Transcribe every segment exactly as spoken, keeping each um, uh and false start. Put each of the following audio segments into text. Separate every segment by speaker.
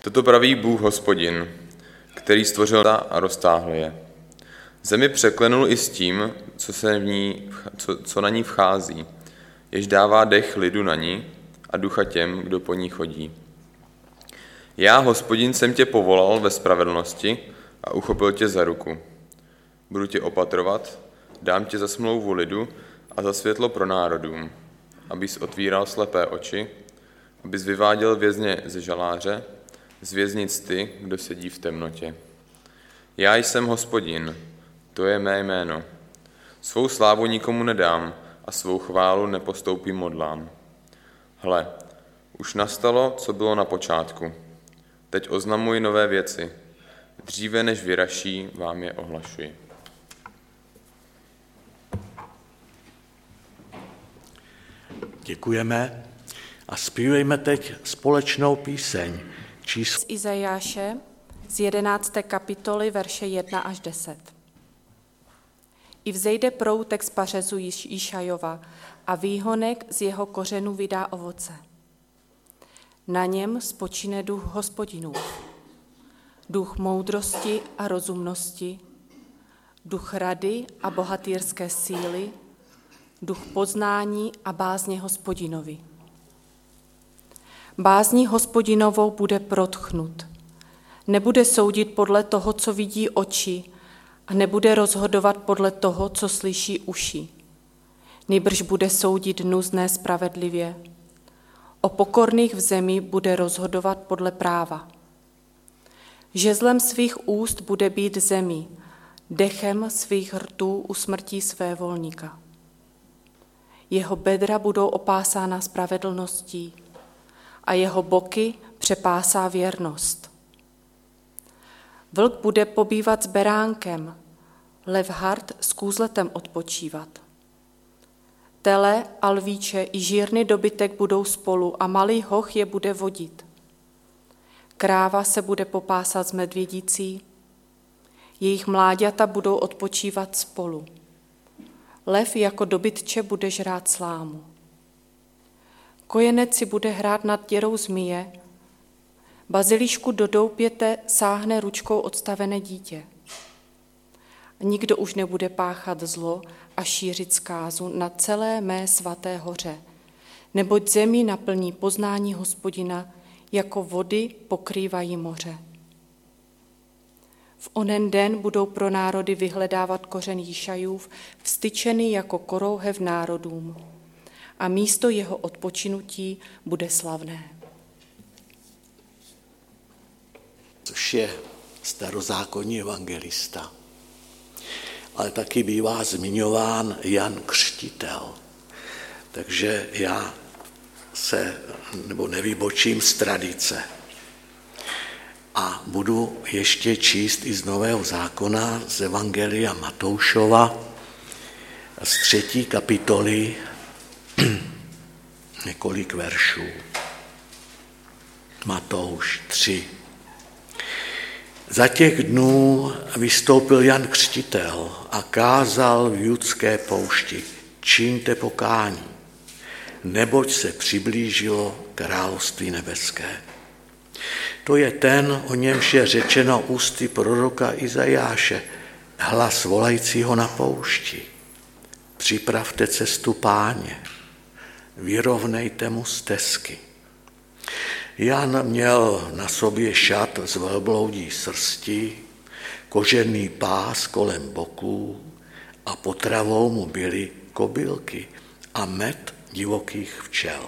Speaker 1: Toto praví Bůh Hospodin, který stvořil a roztáhl je. Zemi překlenul i s tím, co, se v ní, co, co na ní vchází, jež dává dech lidu na ní a ducha těm, kdo po ní chodí. Já, Hospodin, jsem tě povolal ve spravedlnosti a uchopil tě za ruku. Budu tě opatrovat, dám tě za smlouvu lidu a za světlo pro národům, abys otvíral slepé oči, abys vyváděl vězně ze žaláře, z věznic ty, kdo sedí v temnotě. Já jsem Hospodin, to je mé jméno. Svou slávu nikomu nedám a svou chválu nepostoupím modlám. Hle, už nastalo, co bylo na počátku. Teď oznamuji nové věci. Dříve než vyraší, vám je ohlašuji.
Speaker 2: Děkujeme a zpívejme teď společnou píseň. Číslo...
Speaker 3: Z Izajáše z jedenácté kapitoly verše jedna až deset. I vzejde proutek z pařezu Jíšajova a výhonek z jeho kořenu vydá ovoce. Na něm spočine duch Hospodinův, duch moudrosti a rozumnosti, duch rady a bohatýrské síly, duch poznání a bázně Hospodinovi. Bázní Hospodinovou bude protchnut. Nebude soudit podle toho, co vidí oči, a nebude rozhodovat podle toho, co slyší uši. Nýbrž bude soudit nuzné spravedlivě. O pokorných v zemi bude rozhodovat podle práva. Žezlem svých úst bude být zemi, dechem svých rtů usmrtí své volníka. Jeho bedra budou opásána spravedlností a jeho boky přepásá věrnost. Vlk bude pobývat s beránkem, lev hart s kůzletem odpočívat. Tele, alvíče i žírny dobytek budou spolu a malý hoch je bude vodit. Kráva se bude popásat s medvědicí, jejich mláďata budou odpočívat spolu. Lev jako dobytče bude žrát slámu. Kojenec si bude hrát nad děrou zmije, bazilišku do doupěte sáhne ručkou odstavené dítě. Nikdo už nebude páchat zlo a šířit zkázu na celé mé svaté hoře, neboť zemi naplní poznání Hospodina, jako vody pokrývají moře. V onen den budou pro národy vyhledávat kořen Jíšajův, vstyčený jako korouhev národům, a místo jeho odpočinutí bude slavné.
Speaker 2: Což je starozákonní evangelista. Ale taky bývá zmiňován Jan Křtitel. Takže já se, nebo nevybočím z tradice. A budu ještě číst i z Nového zákona, z Evangelia Matoušova, z třetí kapitoly, několik veršů. Matouš tři. Za těch dnů vystoupil Jan Křtitel a kázal v judské poušti: čiňte pokání, neboť se přiblížilo království nebeské. To je ten, o němž je řečeno ústy proroka Izajáše, hlas volajícího na poušti: připravte cestu Páně, vyrovnejte mu stezky. Jan měl na sobě šat z velbloudí srsti, kožený pás kolem boků a potravou mu byly kobylky a med divokých včel.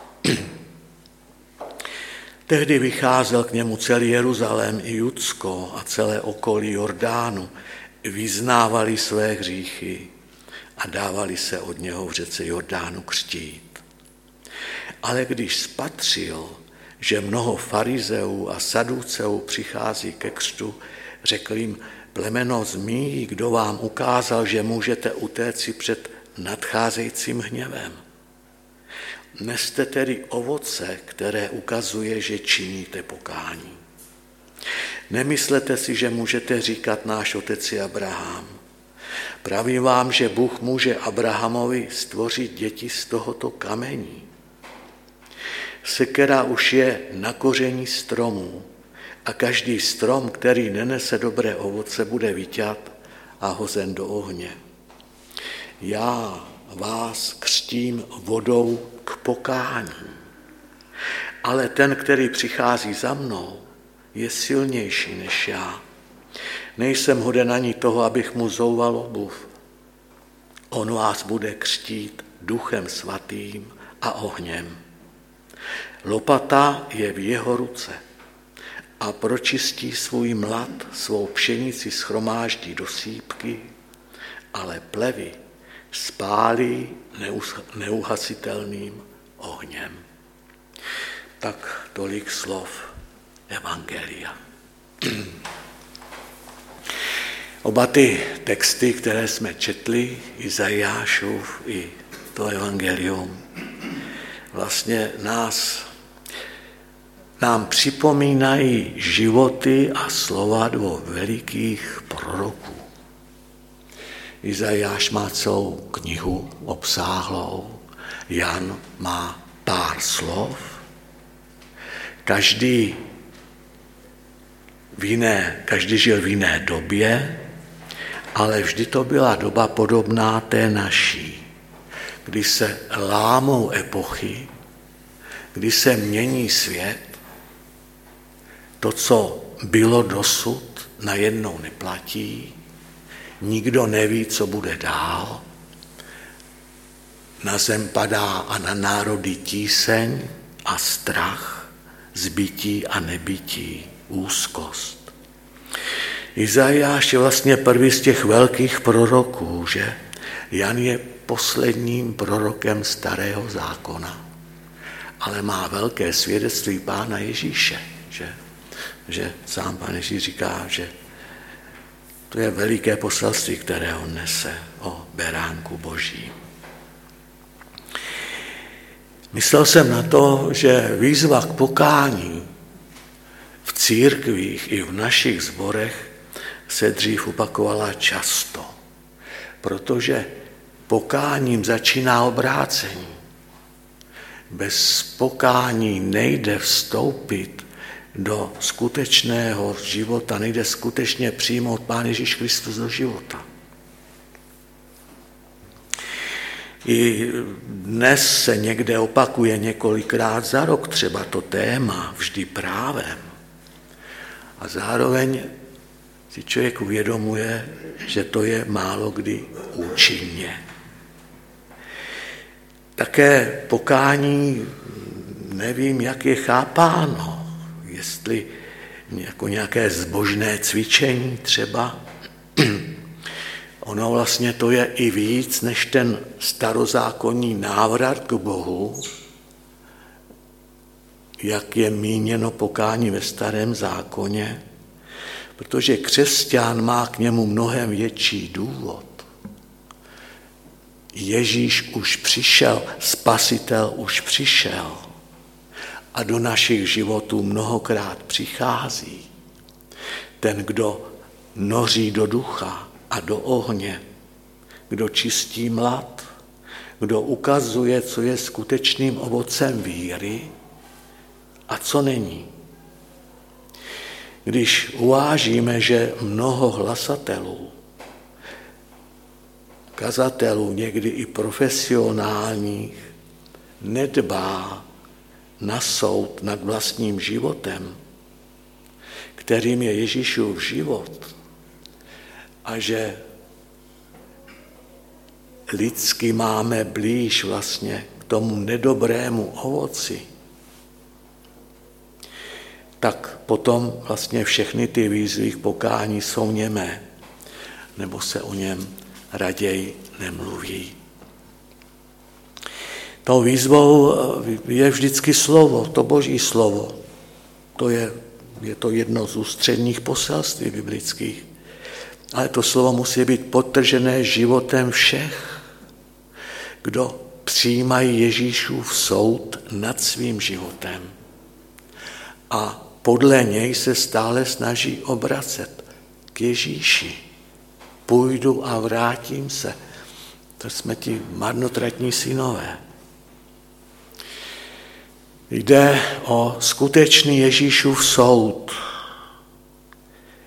Speaker 2: Tehdy vycházel k němu celý Jeruzalém i Judsko a celé okolí Jordánu, vyznávali své hříchy a dávali se od něho v řece Jordánu křtít. Ale když spatřil, že mnoho farizeů a saduceů přichází ke křtu, řekl jim: plemeno zmíjí, kdo vám ukázal, že můžete utéci před nadcházejícím hněvem. Neste tedy ovoce, které ukazuje, že činíte pokání. Nemyslete si, že můžete říkat: náš otec je Abraham. Pravím vám, že Bůh může Abrahamovi stvořit děti z tohoto kamení. Sekera už je na koření stromů a každý strom, který nenese dobré ovoce, bude vyťat a hozen do ohně. Já vás křtím vodou k pokání, ale ten, který přichází za mnou, je silnější než já. Nejsem hoden ani toho, abych mu zouval obuv. On vás bude křtít duchem svatým a ohněm. Lopata je v jeho ruce a pročistí svůj mlad, svou pšenici shromáždí do sýpky, ale plevy spálí neuhasitelným ohněm. Tak tolik slov evangelia. Oba ty texty, které jsme četli, Izajášův i to evangelium, vlastně nás, nám připomínají životy a slova dvou velikých proroků. Izajáš má celou knihu obsáhlou, Jan má pár slov. Každý, v jiné, každý žil v jiné době, ale vždy to byla doba podobná té naší, kdy se lámou epochy, kdy se mění svět, to, co bylo dosud, najednou neplatí, nikdo neví, co bude dál, na zem padá a na národy tíseň a strach, zbytí a nebytí, úzkost. Izajáš je vlastně první z těch velkých proroků, že Jan je posledním prorokem starého zákona, ale má velké svědectví Pána Ježíše, že, že sám Pán Ježíš říká, že to je veliké poselství, které on nese o beránku Božím. Myslel jsem na to, že výzva k pokání v církvích i v našich sborech se dřív opakovala často, protože pokáním začíná obrácení. Bez pokání nejde vstoupit do skutečného života, nejde skutečně přijmout Pán Ježíš Kristus do života. I dnes se někde opakuje několikrát za rok třeba to téma, vždy právem. A zároveň si člověk uvědomuje, že to je málo kdy účinně. Také pokání, nevím, jak je chápáno, jestli jako nějaké zbožné cvičení třeba. Ono vlastně to je i víc než ten starozákonní návrat k Bohu, jak je míněno pokání ve starém zákoně, protože křesťan má k němu mnohem větší důvod. Ježíš už přišel, Spasitel už přišel a do našich životů mnohokrát přichází. Ten, kdo noří do ducha a do ohně, kdo čistí mlad, kdo ukazuje, co je skutečným ovocem víry a co není. Když uvážíme, že mnoho hlasatelů, kazatelů, někdy i profesionálních, nedbá na soud nad vlastním životem, kterým je Ježíšův život, a že lidsky máme blíž vlastně k tomu nedobrému ovoci, tak potom vlastně všechny ty výzvy k pokání jsou němé, nebo se o něm raději nemluví. Tou výzvou je vždycky slovo, to Boží slovo. To je, je to jedno z ústředních poselství biblických. Ale to slovo musí být podtržené životem všech, kdo přijímají Ježíšův soud nad svým životem a podle něj se stále snaží obracet k Ježíši. Půjdu a vrátím se. To jsme ti marnotratní synové. Jde o skutečný Ježíšův soud,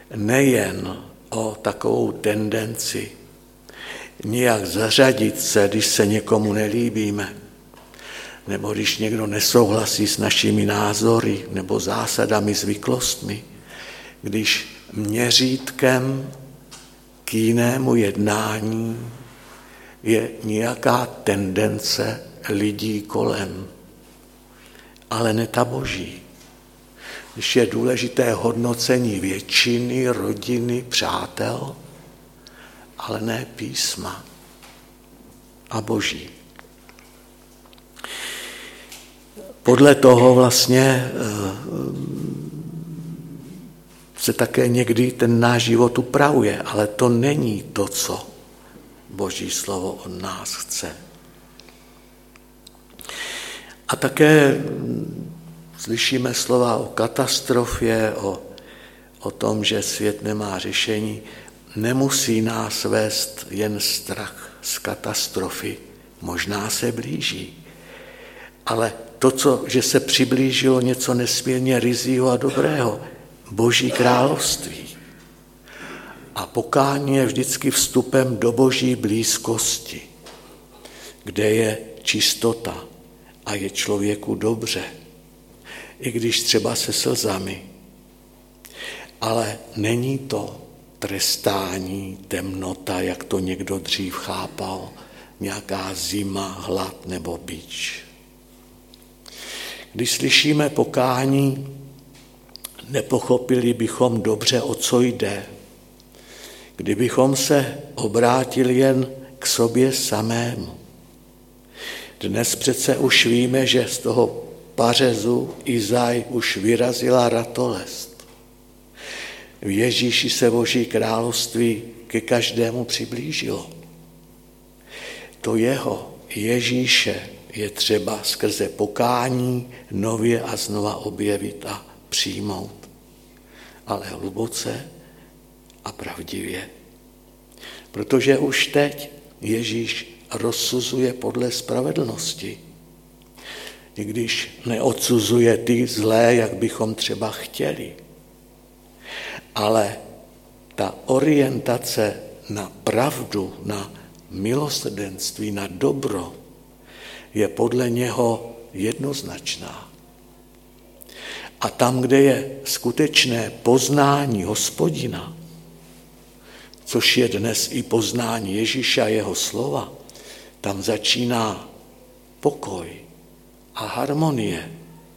Speaker 2: nejen o takovou tendenci nějak zařadit se, když se někomu nelíbíme, nebo když někdo nesouhlasí s našimi názory nebo zásadami, zvyklostmi, když měřítkem k jinému jednání je nějaká tendence lidí kolem, ale ne ta boží. Když je důležité hodnocení většiny, rodiny, přátel, ale ne písma a boží. Podle toho vlastně se také někdy ten náš život upravuje, ale to není to, co Boží slovo od nás chce. A také slyšíme slova o katastrofě, o, o tom, že svět nemá řešení. Nemusí nás vést jen strach z katastrofy. Možná se blíží. Ale to, co, že se přiblížilo něco nesmírně ryzího a dobrého, Boží království. A pokání je vždycky vstupem do Boží blízkosti, kde je čistota a je člověku dobře, i když třeba se slzami. Ale není to trestání, temnota, jak to někdo dřív chápal, nějaká zima, hlad nebo bič. Když slyšíme pokání, nepochopili bychom dobře, o co jde. Kdybychom se obrátili jen k sobě samému. Dnes přece už víme, že z toho pařezu Izaj už vyrazila ratolest. V Ježíši se Boží království ke každému přiblížilo. To jeho Ježíše je třeba skrze pokání nově a znova objevit a přijmout, ale hluboce a pravdivě. Protože už teď Ježíš rozsuzuje podle spravedlnosti, i když neodsuzuje ty zlé, jak bychom třeba chtěli. Ale ta orientace na pravdu, na milosrdenství, na dobro je podle něho jednoznačná. A tam, kde je skutečné poznání Hospodina, což je dnes i poznání Ježíša a jeho slova, tam začíná pokoj a harmonie.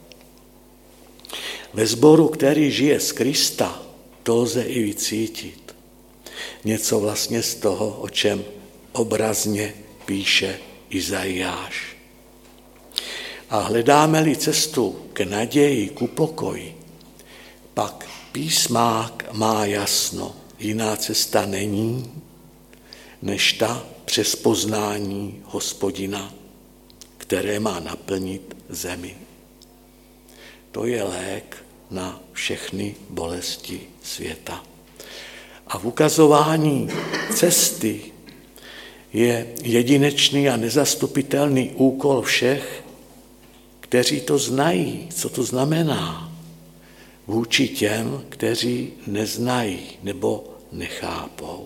Speaker 2: Ve sboru, který žije z Krista, to lze i vycítit. Něco vlastně z toho, o čem obrazně píše Izajáš. A hledáme-li cestu k naději, ku pokoji, pak písmák má jasno. Jiná cesta není, než ta přes poznání Hospodina, které má naplnit zemi. To je lék na všechny bolesti světa. A v ukazování cesty je jedinečný a nezastupitelný úkol všech, kteří to znají, co to znamená, vůči těm, kteří neznají nebo nechápou.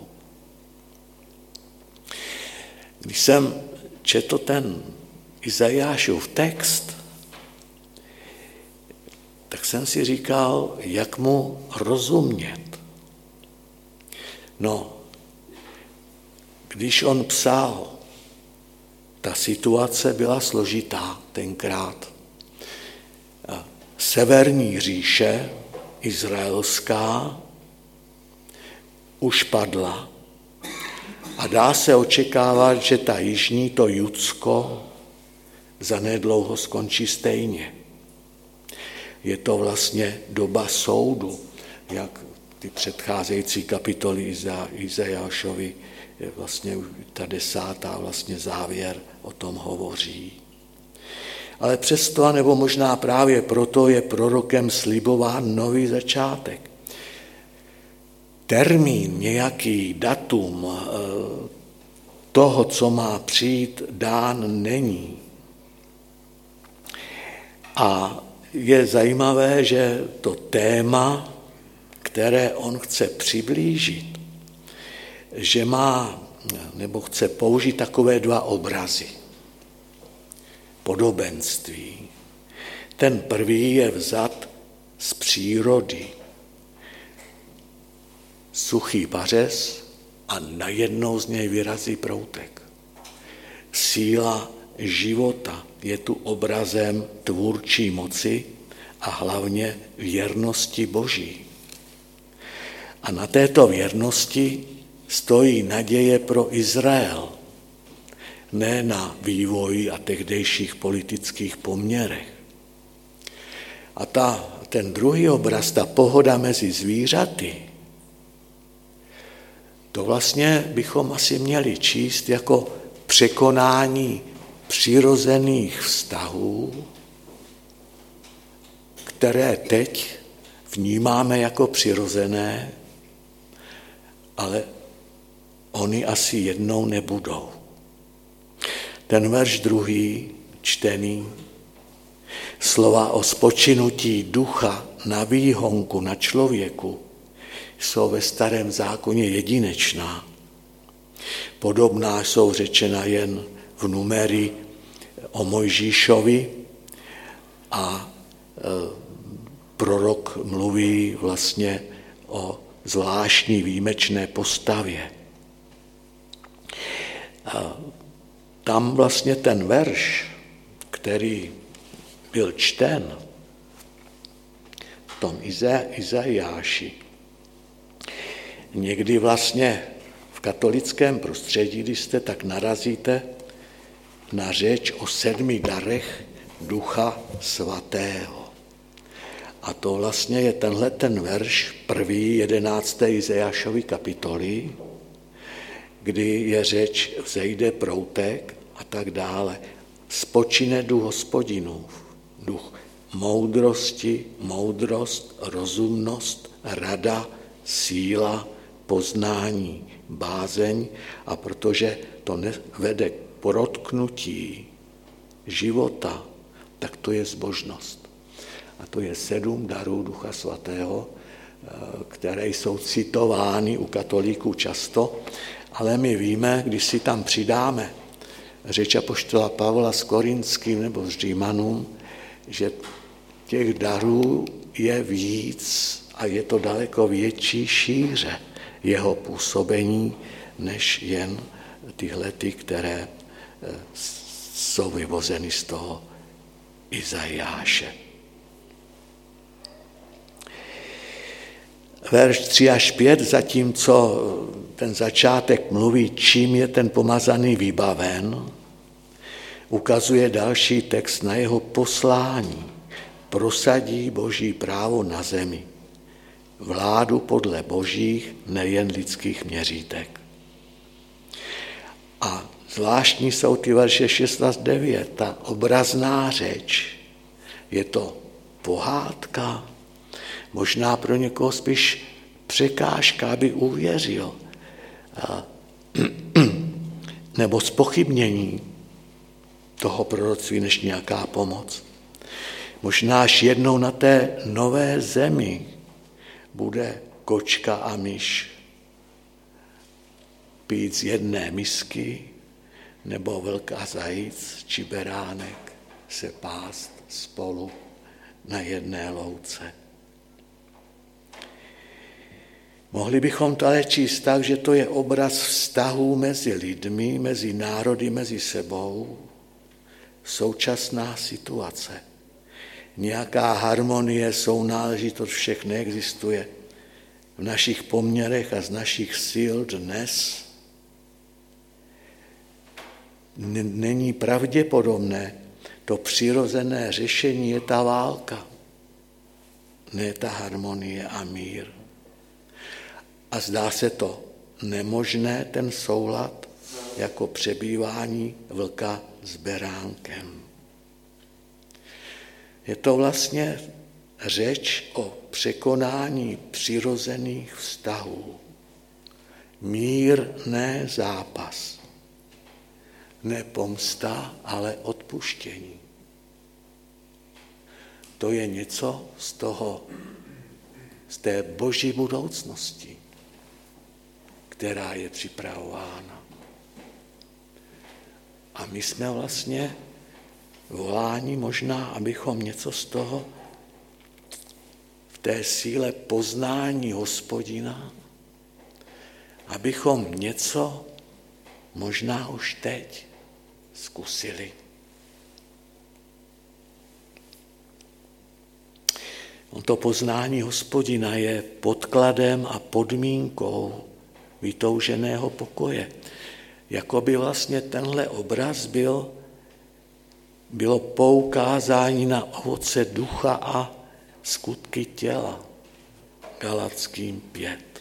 Speaker 2: Když jsem četl ten Izajášův text, tak jsem si říkal, jak mu rozumět. No, když on psal, ta situace byla složitá tenkrát. Severní říše, izraelská, už padla a dá se očekávat, že ta jižní, to Judsko, zanedlouho skončí stejně. Je to vlastně doba soudu, jak ty předcházející kapitoly Izajášovi, vlastně ta desátá vlastně závěr o tom hovoří. Ale přesto, nebo možná právě proto, je prorokem slibován nový začátek. Termín, nějaký datum toho, co má přijít, dán není. A je zajímavé, že to téma, které on chce přiblížit, že má, nebo chce použít takové dva obrazy. Podobenství. Ten první je vzat z přírody. Suchý pařez a najednou z něj vyrazí proutek. Síla života je tu obrazem tvůrčí moci a hlavně věrnosti Boží. A na této věrnosti stojí naděje pro Izrael, ne na vývoji a tehdejších politických poměrech. A ta, ten druhý obraz, ta pohoda mezi zvířaty, to vlastně bychom asi měli číst jako překonání přirozených vztahů, které teď vnímáme jako přirozené, ale oni asi jednou nebudou. Ten verš druhý, čtený, slova o spočinutí ducha na výhonku na člověku jsou ve Starém zákoně jedinečná. Podobná jsou řečena jen v Numeri o Mojžíšovi a e, prorok mluví vlastně o zvláštní výjimečné postavě. A tam vlastně ten verš, který byl čten v tom Izajáši, někdy vlastně v katolickém prostředí, když jste tak narazíte na řeč o sedmi darech Ducha Svatého. A to vlastně je tenhle ten verš první, jedenácté Izajášovy kapitoly, kdy je řeč, vzejde proutek a tak dále. Spočine duch Hospodinův, duch moudrosti, moudrost, rozumnost, rada, síla, poznání, bázeň, a protože to vede k protknutí života, tak to je zbožnost. A to je sedm darů Ducha Svatého, které jsou citovány u katolíků často, ale my víme, když si tam přidáme řeč apoštola Pavla s Korinským nebo s Římanům, že těch darů je víc a je to daleko větší šíře jeho působení, než jen tyhle, ty, které jsou vyvozeny z toho Izajáše. Verš tři až pět, zatímco ten začátek mluví, čím je ten pomazaný vybaven, ukazuje další text na jeho poslání. Prosadí Boží právo na zemi. Vládu podle božích, nejen lidských měřítek. A zvláštní jsou ty verše šestnáct devět, ta obrazná řeč. Je to pohádka, možná pro někoho spíš překážka, aby uvěřil, nebo zpochybnění toho proroctví než nějaká pomoc. Možná až jednou na té nové zemi bude kočka a myš pít z jedné misky, nebo vlk a zajíc či beránek se pást spolu na jedné louce. Mohli bychom to ale číst tak, že to je obraz vztahů mezi lidmi, mezi národy, mezi sebou, současná situace. Nějaká harmonie, sounáležitost všech neexistuje v našich poměrech a z našich sil dnes. Není pravděpodobné, to přirozené řešení je ta válka, ne ta harmonie a mír. A zdá se to nemožné, ten soulad, jako přebývání vlka s beránkem. Je to vlastně řeč o překonání přirozených vztahů. Mír, ne zápas. Ne pomsta, ale odpuštění. To je něco z toho z té boží budoucnosti, která je připravována. A my jsme vlastně voláni možná, abychom něco z toho v té síle poznání Hospodina, abychom něco možná už teď zkusili. To poznání Hospodina je podkladem a podmínkou vytouženého pokoje. Jakoby vlastně tenhle obraz byl, bylo poukázání na ovoce ducha a skutky těla. Galatským pět.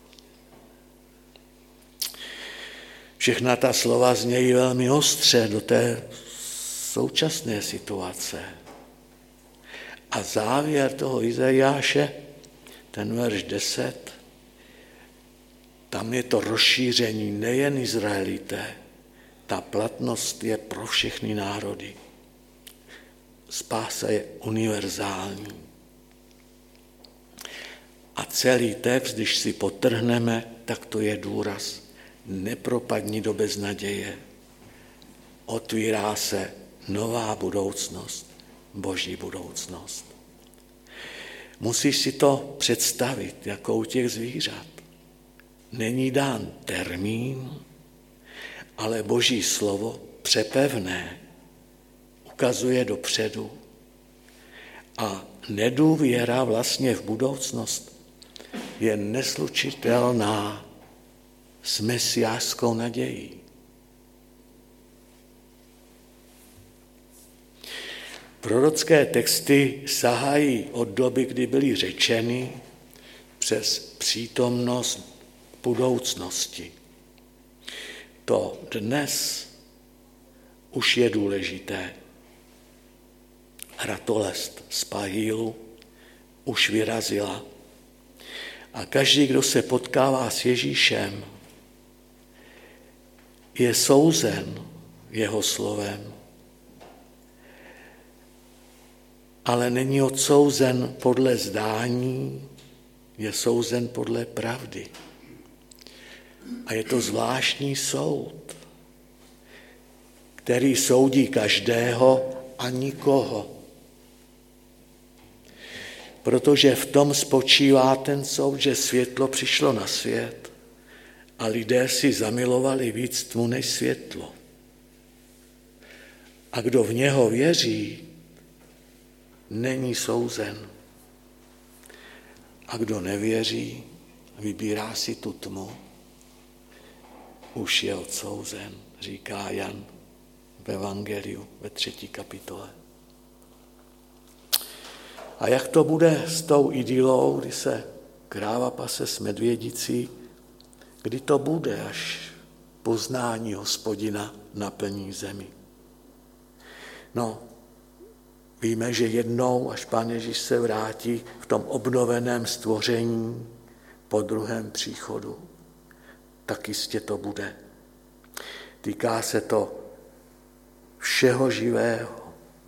Speaker 2: Všechna ta slova znějí velmi ostře do té současné situace. A závěr toho Izajáše, ten verš deset, tam je to rozšíření nejen Izraelité, ta platnost je pro všechny národy. Spása je univerzální. A celý text, když si podtrhneme, tak to je důraz. Nepropadni do beznaděje. Otvírá se nová budoucnost, boží budoucnost. Musíš si to představit, jako u těch zvířat. Není dán termín, ale boží slovo přepevné ukazuje dopředu. A nedůvěra vlastně v budoucnost je neslučitelná s mesiášskou nadějí. Prorocké texty sahají od doby, kdy byly řečeny, přes přítomnost budoucnosti. To dnes už je důležité. Ratolest z Pahílu už vyrazila. A každý, kdo se potkává s Ježíšem, je souzen jeho slovem. Ale není odsouzen podle zdání, je souzen podle pravdy. A je to zvláštní soud, který soudí každého a nikoho. Protože v tom spočívá ten soud, že světlo přišlo na svět a lidé si zamilovali víc tmu než světlo. A kdo v něho věří, není souzen. A kdo nevěří, vybírá si tu tmu, už je odsouzen, říká Jan v Evangeliu ve třetí kapitole. A jak to bude s tou idylou, kdy se kráva pase s medvědicí, kdy to bude, až poznání Hospodina naplní zemi? No, víme, že jednou, až Pán Ježíš se vrátí v tom obnoveném stvoření po druhém příchodu, tak jistě to bude. Týká se to všeho živého,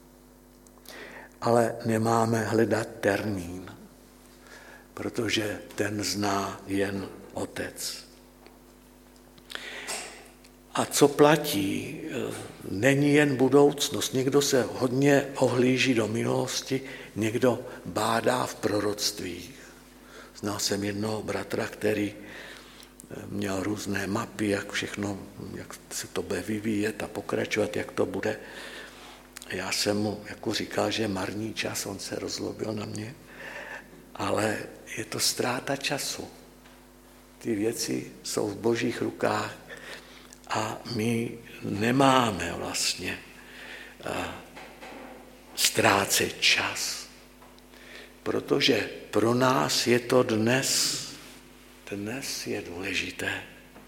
Speaker 2: ale nemáme hledat termín, protože ten zná jen Otec. A co platí, není jen budoucnost. Někdo se hodně ohlíží do minulosti, někdo bádá v proroctvích. Znal jsem jednoho bratra, který měl různé mapy, jak všechno, jak se to bude vyvíjet a pokračovat, jak to bude. Já jsem mu jako říkal, že je marný čas, on se rozlobil na mě, ale je to ztráta času. Ty věci jsou v božích rukách a my nemáme vlastně ztrácet čas, protože pro nás je to dnes, dnes je důležité.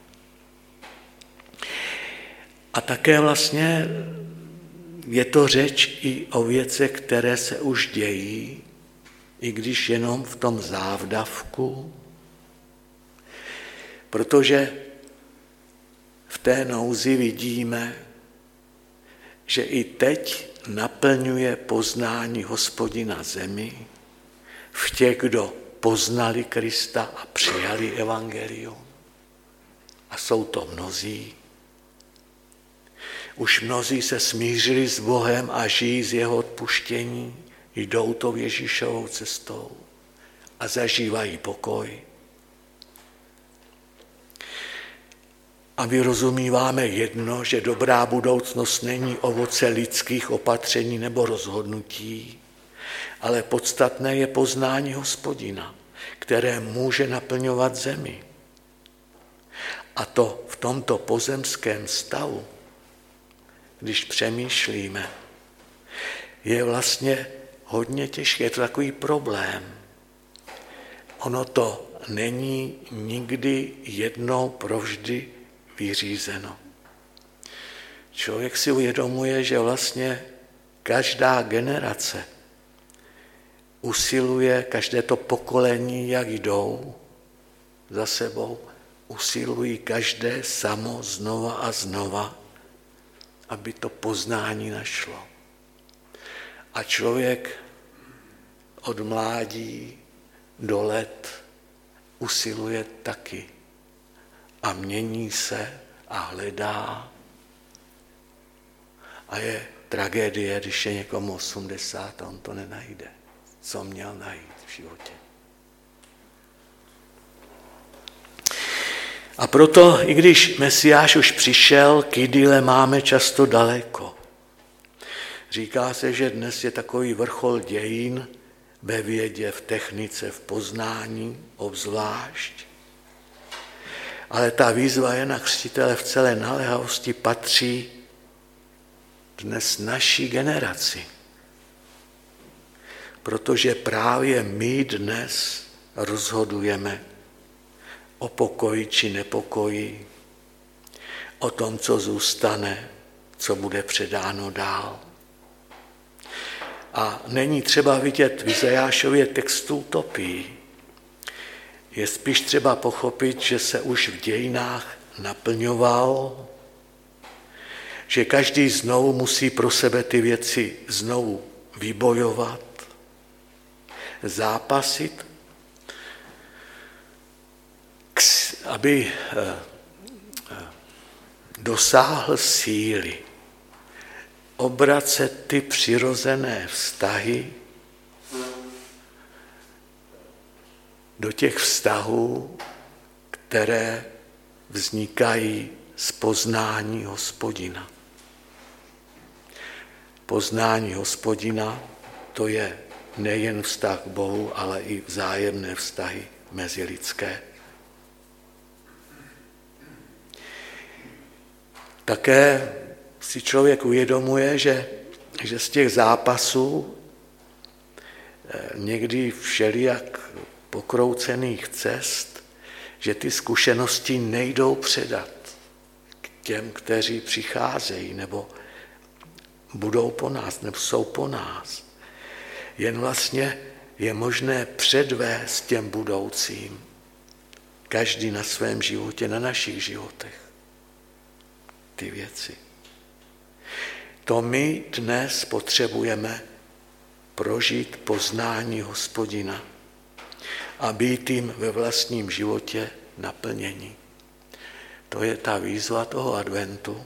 Speaker 2: A také vlastně je to řeč i o věcech, které se už dějí, i když jenom v tom závdavku, protože v té nouzi vidíme, že i teď naplňuje poznání Hospodina zemi v těch, kdo poznali Krista a přijali evangelium. A jsou to mnozí. Už mnozí se smířili s Bohem a žijí z jeho odpuštění, jdou tou Ježíšovou cestou a zažívají pokoj. A my rozumíváme jedno, že dobrá budoucnost není ovoce lidských opatření nebo rozhodnutí, ale podstatné je poznání Hospodina, které může naplňovat zemi. A to v tomto pozemském stavu, když přemýšlíme, je vlastně hodně těžké, je to takový problém. Ono to není nikdy jednou provždy vyřízeno. Člověk si uvědomuje, že vlastně každá generace usiluje, každé to pokolení, jak jdou za sebou, usilují každé samo znova a znova, aby to poznání našlo. A člověk od mládí do let usiluje taky a mění se a hledá. A je tragédie, když je někomu osmdesát a on to nenajde, co měl najít v životě. A proto, i když Mesiáš už přišel, k idyle máme často daleko. Říká se, že dnes je takový vrchol dějin ve vědě, v technice, v poznání obzvlášť. Ale ta výzva Jana Křtitele v celé naléhavosti patří dnes naší generaci. Protože právě my dnes rozhodujeme o pokoji či nepokoji, o tom, co zůstane, co bude předáno dál. A není třeba vidět v Izajášově textu utopii. Je spíš třeba pochopit, že se už v dějinách naplňoval, že každý znovu musí pro sebe ty věci znovu vybojovat, zápasit, aby dosáhl síly, obracet ty přirozené vztahy do těch vztahů, které vznikají z poznání Hospodina. Poznání Hospodina, to je nejen vztah k Bohu, ale i vzájemné vztahy mezilidské. Také si člověk uvědomuje, že, že z těch zápasů někdy všelijak pokroucených cest, že ty zkušenosti nejdou předat k těm, kteří přicházejí nebo budou po nás, nebo jsou po nás. Jen vlastně je možné předvést těm budoucím, každý na svém životě, na našich životech, ty věci. To my dnes potřebujeme prožít poznání Hospodina a být jim ve vlastním životě naplnění. To je ta výzva toho adventu,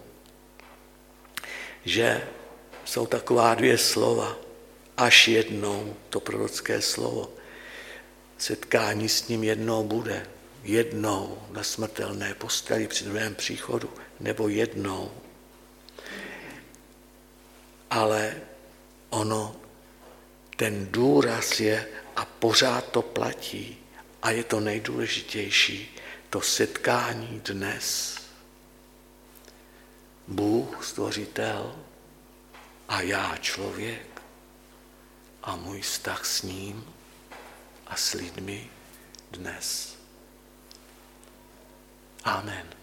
Speaker 2: že jsou taková dvě slova, až jednou, to prorocké slovo, setkání s ním jednou bude, jednou na smrtelné posteli při druhém příchodu, nebo jednou. Ale ono, ten důraz je a pořád to platí a je to nejdůležitější, to setkání dnes. Bůh, stvořitel a já, člověk a můj vztah s ním a s lidmi dnes. Amen.